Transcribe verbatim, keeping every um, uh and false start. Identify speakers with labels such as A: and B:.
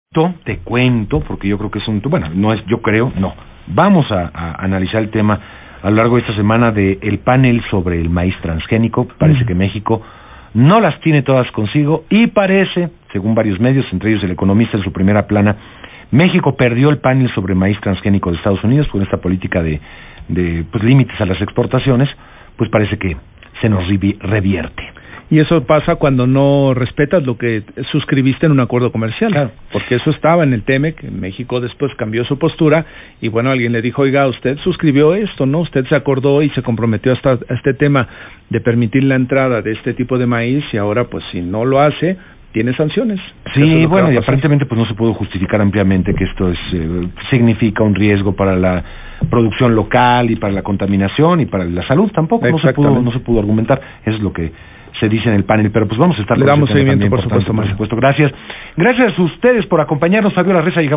A: Te cuento, porque yo creo que es un... Bueno, no es, yo creo, no. Vamos a, a analizar el tema a lo largo de esta semana del panel sobre el maíz transgénico. Parece mm. que México no las tiene todas consigo y parece, según varios medios, entre ellos El Economista en su primera plana, México perdió el panel sobre maíz transgénico de Estados Unidos con esta política de, de pues, límites a las exportaciones, pues parece que se nos revierte.
B: Y eso pasa cuando no respetas lo que suscribiste en un acuerdo comercial, claro. Porque eso estaba en el T M E C, México después cambió su postura, y bueno, alguien le dijo, oiga, usted suscribió esto, ¿no? Usted se acordó y se comprometió hasta a este tema de permitir la entrada de este tipo de maíz, y ahora, pues, si no lo hace, tiene sanciones.
A: Sí, bueno, y aparentemente pues no se pudo justificar ampliamente que esto es, eh, significa un riesgo para la producción local y para la contaminación y para la salud tampoco, no se pudo, no se pudo argumentar, eso es lo que se dice en el panel, pero pues vamos a estar...
B: Le damos seguimiento, por supuesto,
A: por supuesto. Gracias. Gracias a ustedes por acompañarnos, Fabiola Reza.